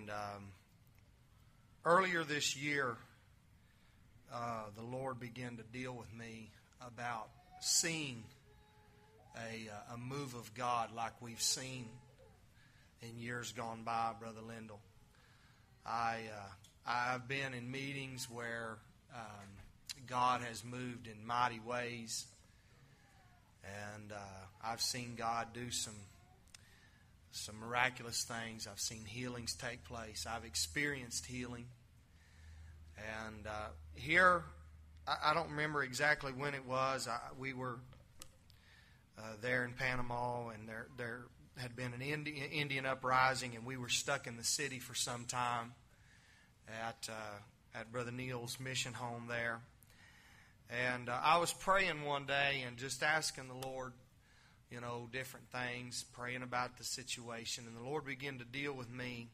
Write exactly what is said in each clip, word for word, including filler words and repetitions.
And um, earlier this year, uh, the Lord began to deal with me about seeing a, a move of God like we've seen in years gone by, Brother Lindell. I, uh, I've been in meetings where um, God has moved in mighty ways, and uh, I've seen God do some some miraculous things. I've seen healings take place. I've experienced healing. And uh, here, I, I don't remember exactly when it was. I, we were uh, there in Panama, and there there had been an Indian, Indian uprising, and we were stuck in the city for some time at uh, at Brother Neil's mission home there. And uh, I was praying one day and just asking the Lord, you know, different things, praying about the situation. And the Lord began to deal with me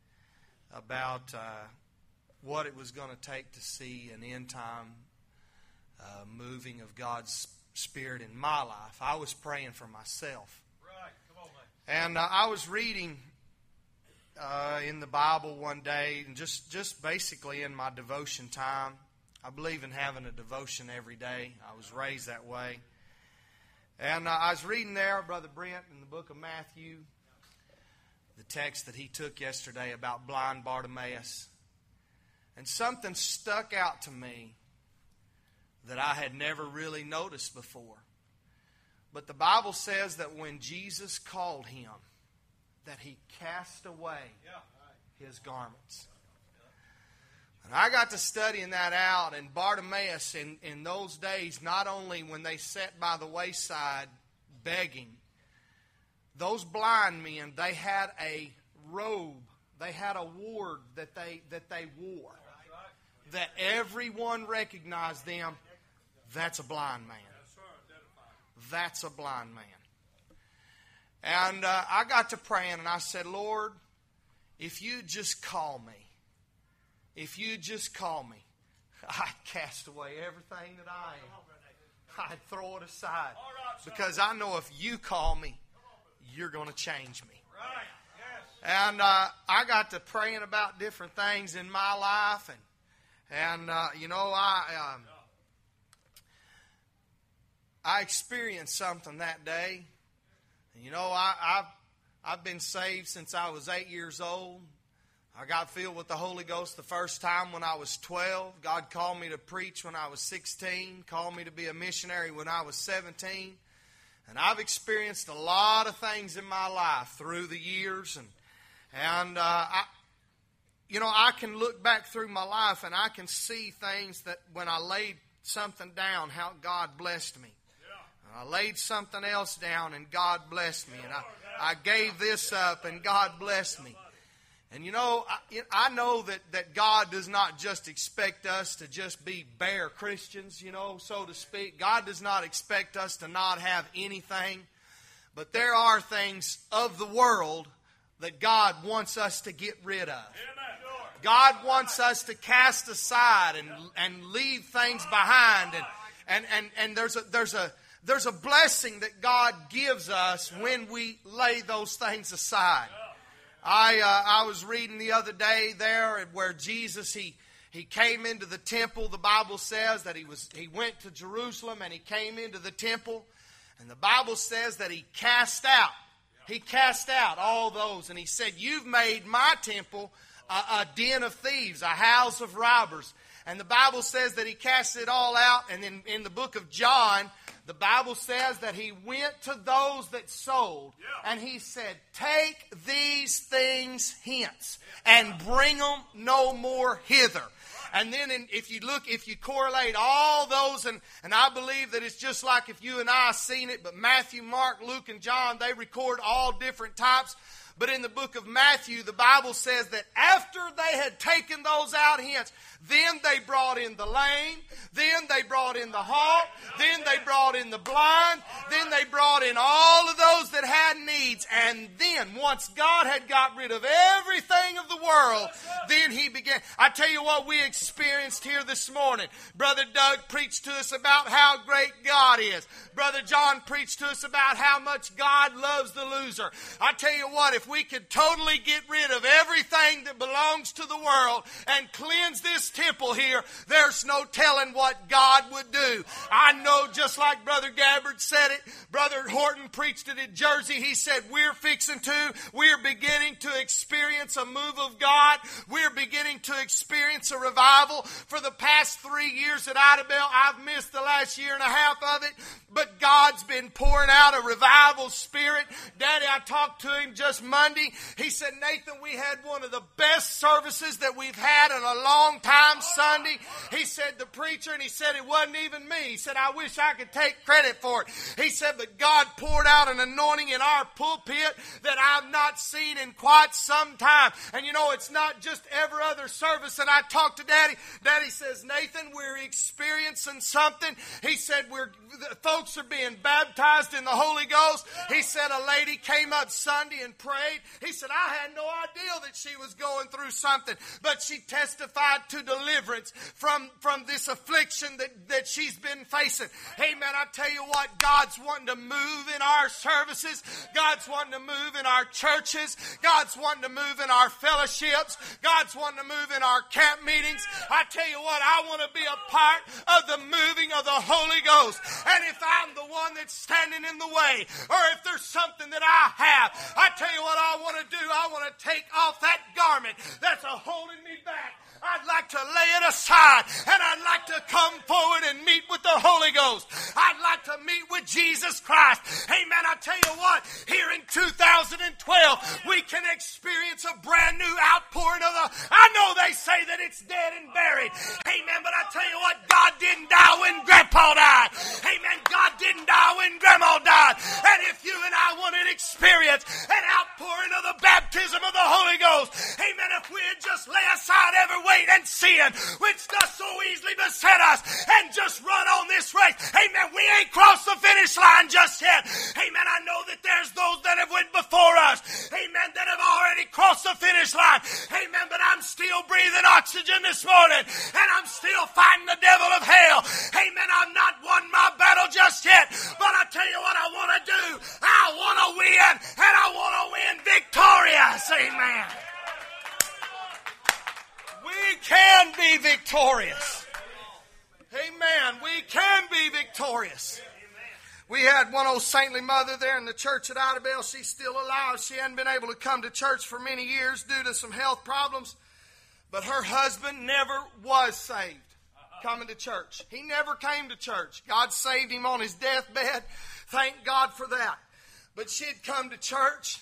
about uh, what it was going to take to see an end-time uh, moving of God's Spirit in my life. I was praying for myself. Right. Come on, man. And uh, I was reading uh, in the Bible one day, and just, just basically in my devotion time. I believe in having a devotion every day. I was raised that way. And uh, I was reading there, Brother Brent, in the book of Matthew, the text that he took yesterday about blind Bartimaeus. And something stuck out to me that I had never really noticed before. But the Bible says that when Jesus called him, that he cast away his garments. And I got to studying that out, and Bartimaeus in, in those days, not only when they sat by the wayside begging, those blind men, they had a robe, they had a ward that they that they wore, that everyone recognized them. That's a blind man. That's a blind man. And uh, I got to praying, and I said, Lord, if you just call me, if you just call me, I'd cast away everything that I am. I'd throw it aside. Because I know if you call me, you're going to change me. And uh, I got to praying about different things in my life. And, and uh, you know, I um, I experienced something that day. And, you know, I, I've, I've been saved since I was eight years old. I got filled with the Holy Ghost the first time when I was twelve. God called me to preach when I was sixteen. Called me to be a missionary when I was seventeen. And I've experienced a lot of things in my life through the years. And, and uh, I, you know, I can look back through my life and I can see things that when I laid something down, how God blessed me. And I laid something else down and God blessed me. And I, I gave this up and God blessed me. And you know, I, I know that, that God does not just expect us to just be bare Christians, you know, so to speak. God does not expect us to not have anything. But there are things of the world that God wants us to get rid of. God wants us to cast aside and, and leave things behind. And, and, and, and there's a, there's a, there's a blessing that God gives us when we lay those things aside. I uh, I was reading the other day there where Jesus, he he came into the temple. The Bible says that he was he went to Jerusalem and he came into the temple. And the Bible says that he cast out. He cast out all those. And he said, you've made my temple a, a den of thieves, a house of robbers. And the Bible says that he cast it all out. And then in the book of John, the Bible says that he went to those that sold, yeah. and he said, take these things hence and bring them no more hither. And then in, if you look, if you correlate all those, and, and I believe that it's just like if you and I seen it, but Matthew, Mark, Luke, and John, they record all different types. But in the book of Matthew, the Bible says that after they had taken those out hence, then they brought in the lame, then they brought in the halt, then they brought in the blind, then they brought in all of those that had needs. And then, once God had got rid of everything of the world, then he began. I tell you what we experienced here this morning. Brother Doug preached to us about how great God is. Brother John preached to us about how much God loves the loser. I tell you what, if if we could totally get rid of everything that belongs to the world and cleanse this temple here, there's no telling what God would do. I know, just like Brother Gabbard said it, Brother Horton preached it in Jersey. He said, we're fixing to, we're beginning to experience a move of God. We're beginning to experience a revival. For the past three years at Idabel, I've missed the last year and a half of it, but God's been pouring out a revival spirit. Daddy, I talked to him just Monday. He said, Nathan, we had one of the best services that we've had in a long time Sunday. He said, the preacher, and he said, it wasn't even me. He said, I wish I could take credit for it. He said, but God poured out an anointing in our pulpit that I've not seen in quite some time. And you know, it's not just every other service. And I talked to Daddy. Daddy says, Nathan, we're experiencing something. He said, we're folks are being baptized in the Holy Ghost. He said a lady came up Sunday and prayed. He said, I had no idea that she was going through something, but she testified to deliverance from, from this affliction that, that she's been facing. Hey, man, I tell you what, God's wanting to move in our services. God's wanting to move in our churches. God's wanting to move in our fellowships. God's wanting to move in our camp meetings. I tell you what, I want to be a part of the moving of the Holy Ghost. And if I'm the one that's standing in the way, or if there's something that I have, I tell you what I want to do. I want to take off that garment that's a holding me back. I'd like to lay it aside, and I'd like to come forward and meet with the Holy Ghost. I'd like to meet with Jesus Christ. Amen. I tell you what, here in two thousand twelve, we can experience a brand new outpouring of the... I know they say that it's dead and buried. Amen. But I tell you what, God didn't die when Grandpa died. Amen. God didn't die when Grandma died. And if you and I want to experience an outpouring of the baptism of the Holy Ghost, amen, if we'd just lay aside every weight and sin which does so easily beset us and just run on this race. Amen. We ain't crossed the finish line just yet. Amen. I know that there's those that have went before us. Amen. That have already crossed the finish line. Amen. But I'm still breathing oxygen this morning, and I'm still fighting the devil of hell. Amen. I've not won my battle just yet, but I tell you what I want to do. I want to win, and I want to win victorious. Amen. We can be victorious. Amen. We can be victorious. We had one old saintly mother there in the church at Idabel. She's still alive. She hadn't been able to come to church for many years due to some health problems. But her husband never was saved coming to church. He never came to church. God saved him on his deathbed. Thank God for that. But she'd come to church,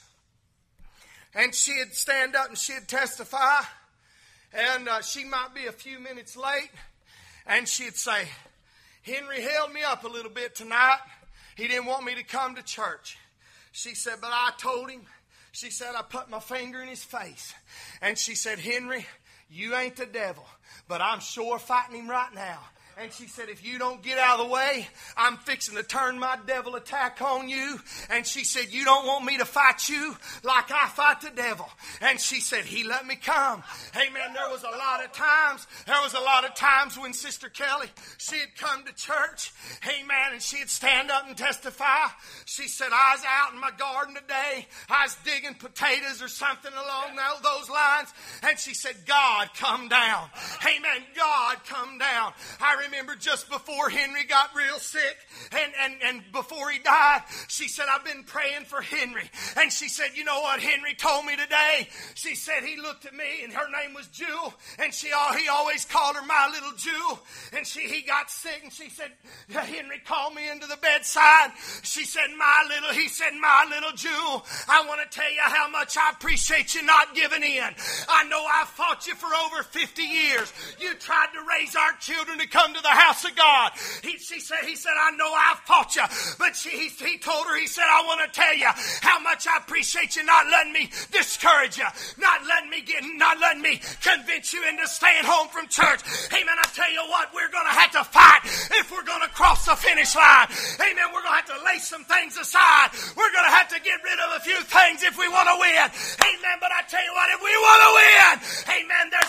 and she'd stand up and she'd testify. And uh, she might be a few minutes late, and she'd say, Henry held me up a little bit tonight. He didn't want me to come to church. She said, but I told him. She said, I put my finger in his face. And she said, Henry, you ain't the devil, but I'm sure fighting him right now. And she said, if you don't get out of the way, I'm fixing to turn my devil attack on you. And she said, you don't want me to fight you like I fight the devil. And she said, he let me come. Amen. There was a lot of times, there was a lot of times when Sister Kelly, she'd come to church. Amen. And she'd stand up and testify. She said, I was out in my garden today. I was digging potatoes or something along those lines. And she said, God, come down. Amen. God, come down. I remember just before Henry got real sick and, and, and before he died, she said, I've been praying for Henry. And she said, you know what Henry told me today? She said, he looked at me, and her name was Jewel, and she he always called her my little Jewel. And she he got sick, and she said, Henry called me into the bedside. She said, my little, he said, my little Jewel, I want to tell you how much I appreciate you not giving in. I know I fought you for over fifty years. You tried to raise our children to come to the house of God. He, she said, he said, I know I fought you, but she, he, he told her, he said, I want to tell you how much I appreciate you not letting me discourage you, not letting me get, not letting me convince you into staying home from church. Amen. I tell you what, we're going to have to fight if we're going to cross the finish line. Amen. We're going to have to lay some things aside. We're going to have to get rid of a few things if we want to win. Amen. But I tell you what, if we want to win, amen, there's a victory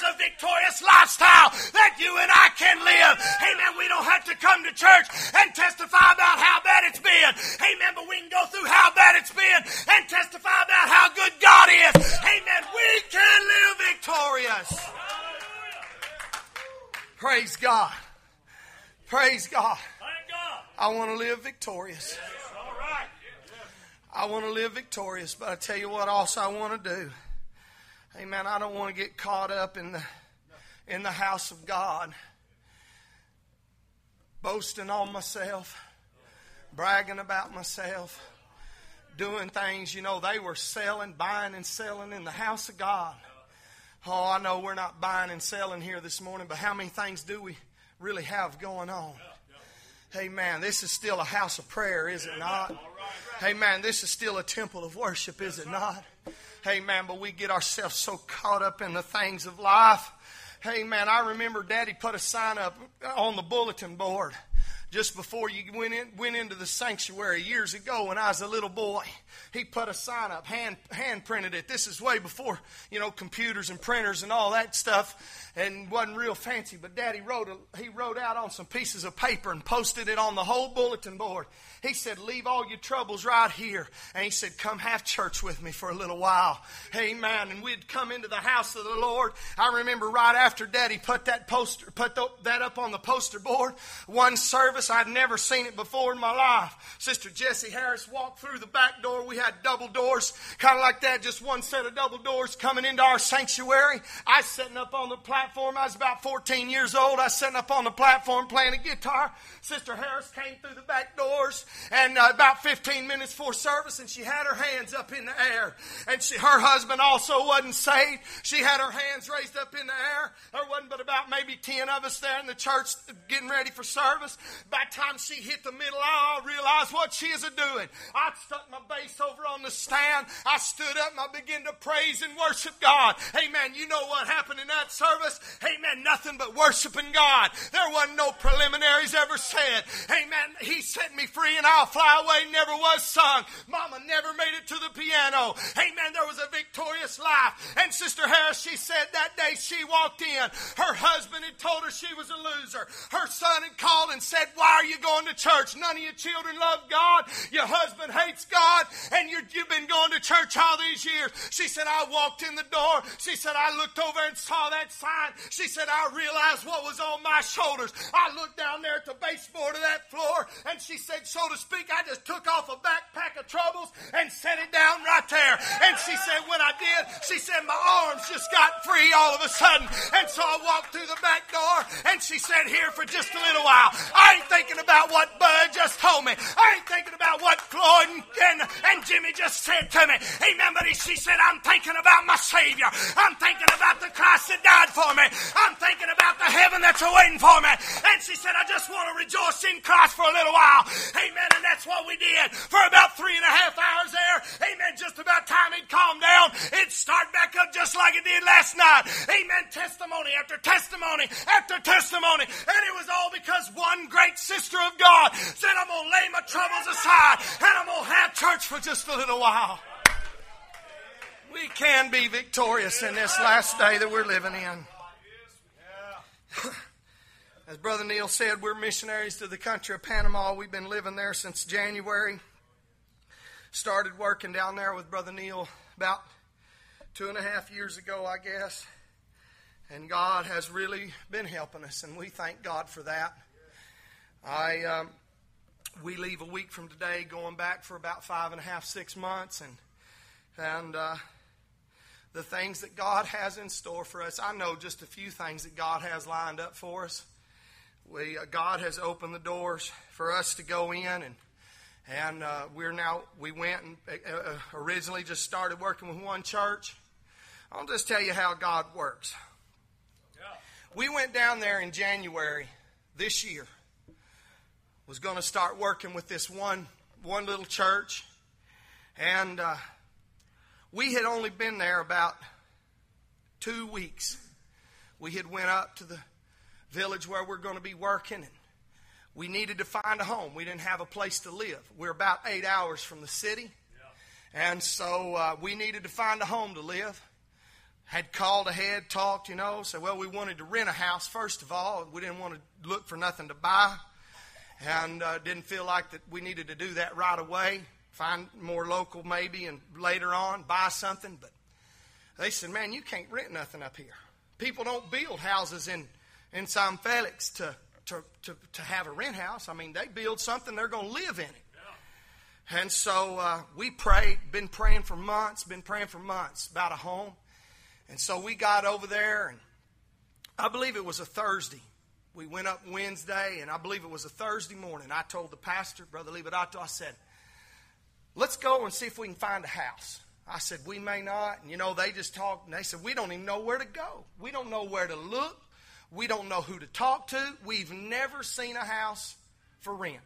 victorious lifestyle that you and I can live. Amen. We don't have to come to church and testify about how bad it's been. Amen. But we can go through how bad it's been and testify about how good God is. Amen. We can live victorious. Praise God. Praise God. I want to live victorious. I want to live victorious, but I tell you what also I want to do. Amen. I don't want to get caught up in the in the house of God, boasting on myself, bragging about myself, doing things. You know, they were selling, buying and selling in the house of God. Oh, I know we're not buying and selling here this morning, but how many things do we really have going on? Amen. This is still a house of prayer, is it not? Amen. This is still a temple of worship, is it not? Amen. But we get ourselves so caught up in the things of life. Amen. I remember Daddy put a sign up on the bulletin board just before you went in, went into the sanctuary years ago when I was a little boy. He put a sign up, hand hand printed it. This is way before, you know, computers and printers and all that stuff, and wasn't real fancy. But Daddy wrote a, he wrote out on some pieces of paper and posted it on the whole bulletin board. He said, leave all your troubles right here. And he said, come have church with me for a little while. Amen. And we'd come into the house of the Lord. I remember right after Daddy put that poster, put that up on the poster board, one service, I'd never seen it before in my life. Sister Jessie Harris walked through the back door. We had double doors, kind of like that, just one set of double doors coming into our sanctuary. I was sitting up on the platform. I was about fourteen years old. I was sitting up on the platform playing a guitar. Sister Harris came through the back doors, and uh, about fifteen minutes before service, and she had her hands up in the air. And she, her husband also wasn't saved. She had her hands raised up in the air. There wasn't but about maybe ten of us there in the church getting ready for service. By the time she hit the middle aisle, I realized what she is a-doing. I stuck my bass over on the stand. I stood up and I began to praise and worship God. Amen. You know what happened in that service? Amen. Nothing but worshiping God. There wasn't no preliminaries ever said. Amen. He set me free and I'll fly away never was sung. Mama never made it to the piano. Amen. There was a victorious life. And Sister Harris, she said that day she walked in, her husband had told her she was a loser. Her son had called and said, why are you going to church? None of your children love God. Your husband hates God. And you're, you've been going to church all these years. She said, I walked in the door. She said, I looked over and saw that sign. She said, I realized what was on my shoulders. I looked down there at the baseboard of that floor, and she said, so to speak, I just took off a backpack of troubles and set it down right there. And she said, when I did, she said, my arms just got free all of a sudden. And so I walked through the back door, and she said, here for just a little while. I ain't thinking about what Bud just told me. I ain't thinking about what Floyd and, and, and Jimmy just said to me. Amen. But she said, I'm thinking about my Savior. I'm thinking about the Christ that died for me. I'm thinking about the heaven that's awaiting for me. And she said, I just want to rejoice in Christ for a little while. Amen. And that's what we did for about three and a half hours there. Amen. Just about time it calmed down, it'd start back up just like it did last night. Amen. Testimony after testimony after testimony. And it was all because one great sister of God said, I'm going to lay my troubles aside and I'm going to have church for just a little while. We can be victorious in this last day that we're living in. As Brother Neil said, we're missionaries to the country of Panama. We've been living there since January. Started working down there with Brother Neil about two and a half years ago, I guess. And God has really been helping us, and we thank God for that. I um, we leave a week from today, going back for about five and a half, six months, and and uh, the things that God has in store for us. I know just a few things that God has lined up for us. We uh, God has opened the doors for us to go in, and and uh, we're now we went and uh, originally just started working with one church. I'll just tell you how God works. We went down there in January this year. Was going to start working with this one one little church, and uh, we had only been there about two weeks. We had went up to the village where we're going to be working, and we needed to find a home. We didn't have a place to live. We're about eight hours from the city, and so uh, we needed to find a home to live. had called ahead, talked, you know, said, well, we wanted to rent a house first of all. We didn't want to look for nothing to buy, and uh, didn't feel like that we needed to do that right away. Find more local maybe, and later on buy something. But they said, man, you can't rent nothing up here. People don't build houses in, in San Felix to, to, to, to have a rent house. I mean, they build something, they're going to live in it. Yeah. And so uh, we prayed, been praying for months, been praying for months about a home. And so we got over there, and I believe it was a Thursday. We went up Wednesday, and I believe it was a Thursday morning. I told the pastor, Brother Liberato, I said, let's go and see if we can find a house. I said, we may not. And, you know, they just talked, and they said, we don't even know where to go. We don't know where to look. We don't know who to talk to. We've never seen a house for rent.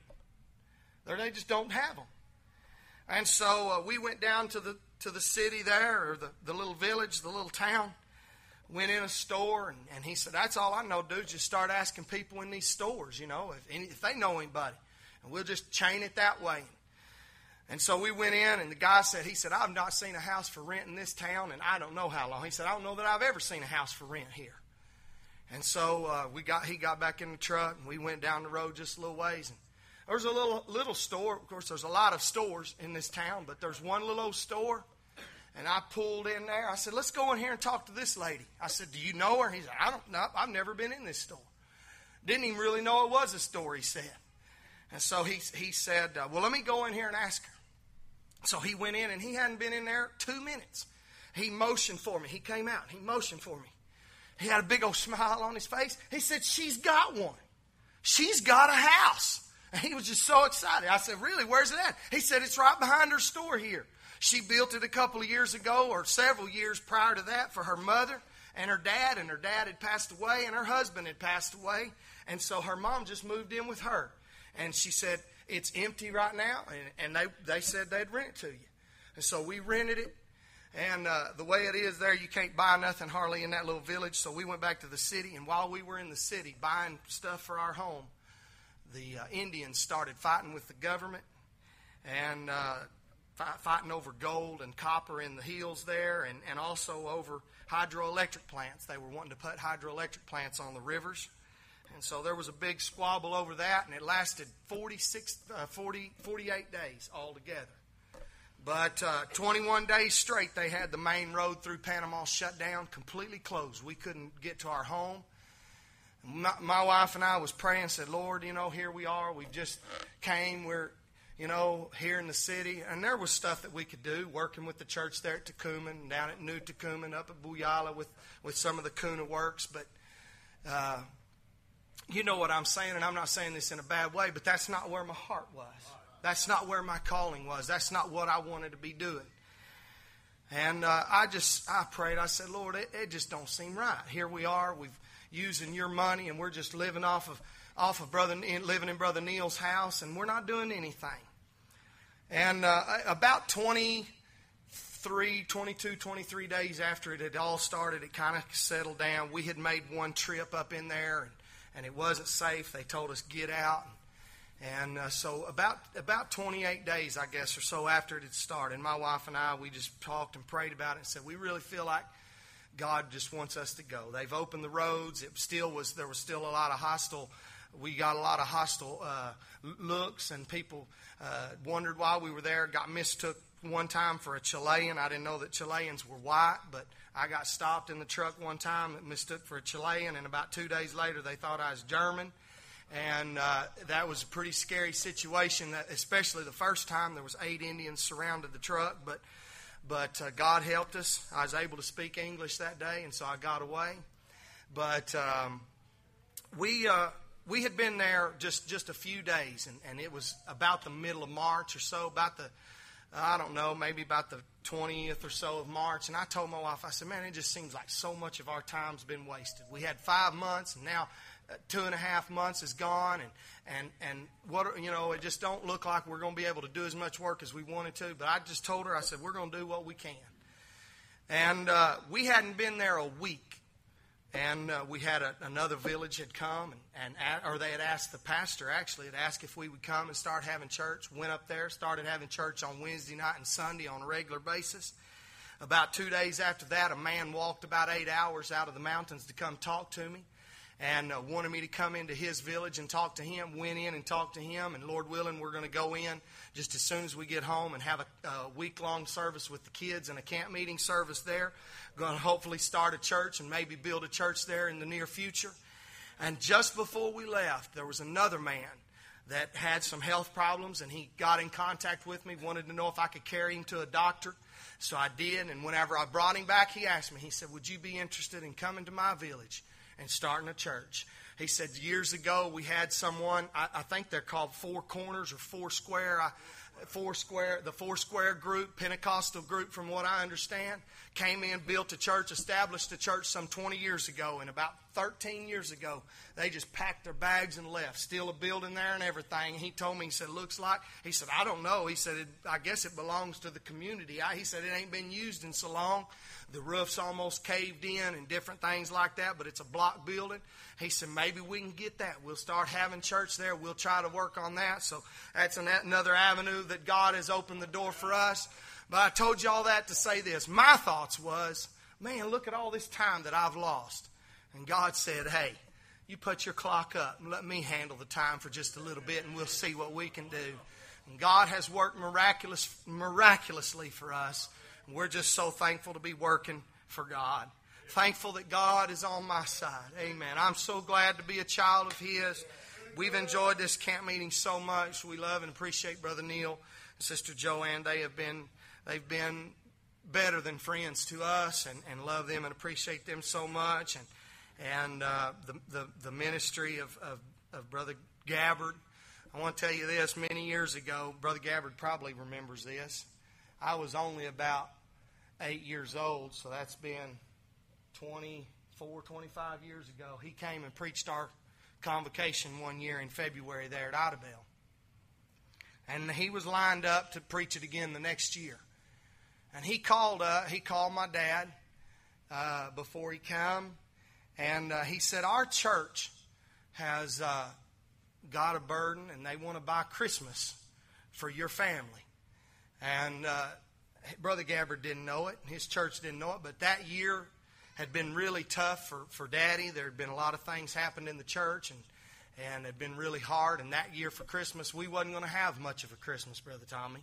They just don't have them. And so uh, we went down to the to the city there, or the, the little village, the little town. Went in a store, and, and he said, that's all I know, dude. Just start asking people in these stores, you know, if, any, if they know anybody. And we'll just chain it that way. And so we went in, and the guy said, he said, I've not seen a house for rent in this town, and I don't know how long. He said, I don't know that I've ever seen a house for rent here. And so uh, we got he got back in the truck, and we went down the road just a little ways. And there was a little little store. Of course, there's a lot of stores in this town, but there's one little old store. And I pulled in there. I said, let's go in here and talk to this lady. I said, do you know her? He said, I don't know. I've never been in this store. Didn't even really know it was a store, he said. And so he, he said, uh, well, let me go in here and ask her. So he went in, and he hadn't been in there two minutes. He motioned for me. He came out. He motioned for me. He had a big old smile on his face. He said, she's got one. She's got a house. And he was just so excited. I said, really, where's it at? He said, it's right behind her store here. She built it a couple of years ago, or several years prior to that, for her mother and her dad. And her dad had passed away, and her husband had passed away. And so her mom just moved in with her. And she said, it's empty right now. And, and they, they said they'd rent it to you. And so we rented it. And uh, the way it is there, you can't buy nothing hardly in that little village. So we went back to the city. And while we were in the city buying stuff for our home, the uh, Indians started fighting with the government. And uh fighting over gold and copper in the hills there, and, and also over hydroelectric plants. They were wanting to put hydroelectric plants on the rivers. And so there was a big squabble over that, and it lasted forty-six, uh, forty, forty-eight days altogether. But uh, twenty-one days straight, they had the main road through Panama shut down, completely closed. We couldn't get to our home. My, my wife and I was praying, said, Lord, you know, here we are. We just came. We're You know, here in the city. And there was stuff that we could do, working with the church there at Tucuman, down at New Tucuman, up at Buyala with, with some of the Kuna works. But uh, you know what I'm saying, and I'm not saying this in a bad way, but that's not where my heart was. That's not where my calling was. That's not what I wanted to be doing. And uh, I just, I prayed. I said, Lord, it, it just don't seem right. Here we are. We've using your money, and we're just living off of off of brother living in Brother Neil's house, and we're not doing anything. And uh, about twenty-three, twenty-two, twenty-three days after it had all started, it kind of settled down. We had made one trip up in there, and, and it wasn't safe. They told us, get out. And uh, so about about twenty-eight days, I guess, or so after it had started, my wife and I, we just talked and prayed about it and said, we really feel like God just wants us to go. They've opened the roads. It still was, there was still a lot of hostile We got a lot of hostile uh, looks, and people uh, wondered why we were there. Got mistook one time for a Chilean. I didn't know that Chileans were white, but I got stopped in the truck one time that mistook for a Chilean, and about two days later they thought I was German. And uh, that was a pretty scary situation, that, especially the first time. There was eight Indians surrounded the truck, but but uh, God helped us. I was able to speak English that day, and so I got away. But um, we... Uh, We had been there just, just a few days, and, and it was about the middle of March or so, about the, I don't know, maybe about the twentieth or so of March. And I told my wife, I said, man, it just seems like so much of our time's been wasted. We had five months, and now uh, two and a half months is gone, and, and, and what you know, it just don't look like we're going to be able to do as much work as we wanted to. But I just told her, I said, we're going to do what we can. And uh, we hadn't been there a week. And uh, we had a, another village had come, and, and or they had asked the pastor, actually, had asked if we would come and start having church. Went up there, started having church on Wednesday night and Sunday on a regular basis. About two days after that, a man walked about eight hours out of the mountains to come talk to me and uh, wanted me to come into his village and talk to him. Went in and talked to him, and Lord willing, we're going to go in just as soon as we get home and have a, a week-long service with the kids and a camp meeting service there. Going to hopefully start a church and maybe build a church there in the near future. And just before we left, there was another man that had some health problems, and he got in contact with me, wanted to know if I could carry him to a doctor. So I did, and whenever I brought him back, he asked me, he said, would you be interested in coming to my village and starting a church? He said, years ago we had someone, I, I think they're called Four Corners or Four Square, I, Four Square, the Four Square group, Pentecostal group from what I understand, came in, built a church, established a church some twenty years ago, and about thirteen years ago, they just packed their bags and left. Still a building there and everything. He told me, he said, looks like, he said, I don't know. He said, it, I guess it belongs to the community. I, he said, it ain't been used in so long. The roof's almost caved in and different things like that, but it's a block building. He said, maybe we can get that. We'll start having church there. We'll try to work on that. So that's an, another avenue that God has opened the door for us. But I told you all that to say this. My thoughts was, man, look at all this time that I've lost. And God said, hey, you put your clock up and let me handle the time for just a little bit, and we'll see what we can do. And God has worked miraculous, miraculously for us. And we're just so thankful to be working for God. Thankful that God is on my side. Amen. I'm so glad to be a child of His. We've enjoyed this camp meeting so much. We love and appreciate Brother Neil and Sister Joanne. They have been, they've been better than friends to us, and, and love them and appreciate them so much. And and uh, the, the the ministry of, of, of Brother Gabbard. I want to tell you this. Many years ago, Brother Gabbard probably remembers this. I was only about eight years old, so that's been twenty-four, twenty-five years ago. He came and preached our convocation one year in February there at Idabel. And he was lined up to preach it again the next year. And he called uh, he called my dad uh, before he came, and uh, he said, our church has uh, got a burden, and they want to buy Christmas for your family. And uh, Brother Gabbard didn't know it. His church didn't know it. But that year had been really tough for, for Daddy. There had been a lot of things happened in the church, and, and it had been really hard. And that year for Christmas, we wasn't going to have much of a Christmas, Brother Tommy.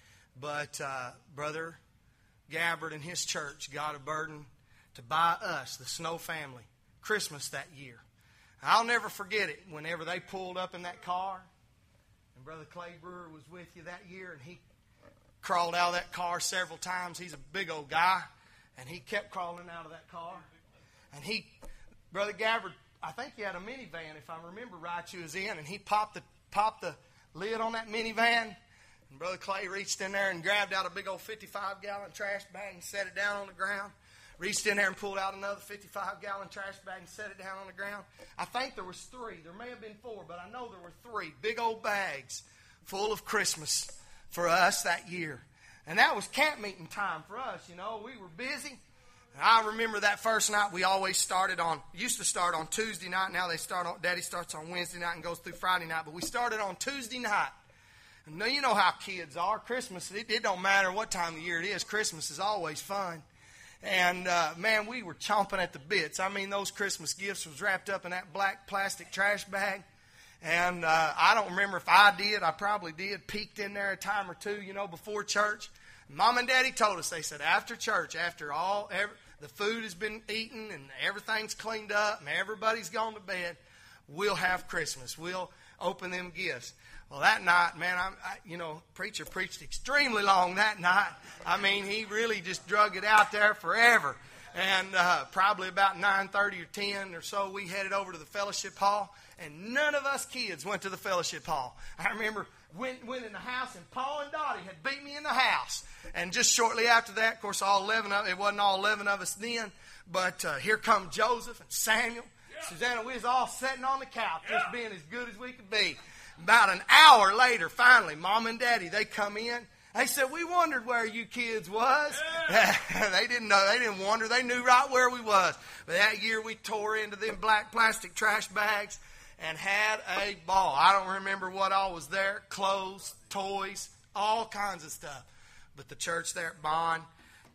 But uh, Brother Gabbard and his church got a burden to buy us, the Snow family, Christmas that year. I'll never forget it whenever they pulled up in that car, and Brother Clay Brewer was with you that year, and he crawled out of that car several times. He's a big old guy, and he kept crawling out of that car. And he, Brother Gabbard, I think he had a minivan, if I remember right, you was in, and he popped the popped the lid on that minivan, and Brother Clay reached in there and grabbed out a big old fifty-five gallon trash bag and set it down on the ground. Reached in there and pulled out another fifty-five gallon trash bag and set it down on the ground. I think there was three. There may have been four, but I know there were three big old bags full of Christmas for us that year. And that was camp meeting time for us, you know. We were busy. And I remember that first night we always started on, used to start on Tuesday night. Now they start on, Daddy starts on Wednesday night and goes through Friday night. But we started on Tuesday night. And now you know how kids are. Christmas, it, it don't matter what time of the year it is. Christmas is always fun. And, uh, man, we were chomping at the bits. I mean, those Christmas gifts was wrapped up in that black plastic trash bag. And uh, I don't remember if I did. I probably did. Peeked in there a time or two, you know, before church. Mom and Daddy told us, they said, after church, after all, every, the food has been eaten and everything's cleaned up and everybody's gone to bed, we'll have Christmas. We'll open them gifts. Well, that night, man, I, I, you know, preacher preached extremely long that night. I mean, he really just drug it out there forever. And uh, probably about nine thirty or ten or so, we headed over to the fellowship hall. And none of us kids went to the fellowship hall. I remember went, went in the house, and Paul and Dottie had beat me in the house. And just shortly after that, of course, all eleven of it wasn't all eleven of us then, but uh, here come Joseph and Samuel. Yeah. Susanna, we was all sitting on the couch, yeah, just being as good as we could be. About an hour later, finally, Mom and Daddy, they come in. They said, we wondered where you kids was. Yeah. They didn't know. They didn't wonder. They knew right where we was. But that year, we tore into them black plastic trash bags and had a ball. I don't remember what all was there. Clothes, toys, all kinds of stuff. But the church there at Bond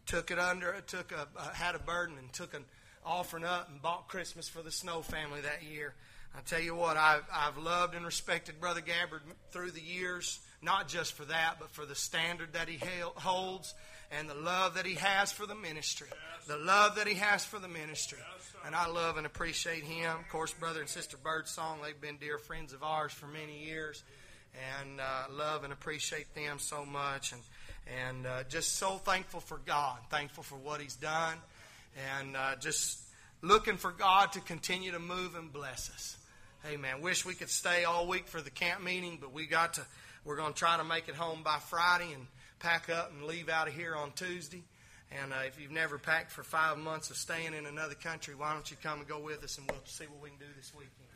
took it under, took a, uh, had a burden and took an offering up and bought Christmas for the Snow family that year. I tell you what, I've, I've loved and respected Brother Gabbard through the years, not just for that, but for the standard that he held, holds and the love that he has for the ministry. The love that he has for the ministry. And I love and appreciate him. Of course, Brother and Sister Birdsong, they've been dear friends of ours for many years. And uh, love and appreciate them so much. And, and uh, just so thankful for God, thankful for what he's done. And uh, just looking for God to continue to move and bless us. Amen. Wish we could stay all week for the camp meeting, but we got to. We're going to try to make it home by Friday and pack up and leave out of here on Tuesday. And uh, if you've never packed for five months of staying in another country, why don't you come and go with us, and we'll see what we can do this weekend.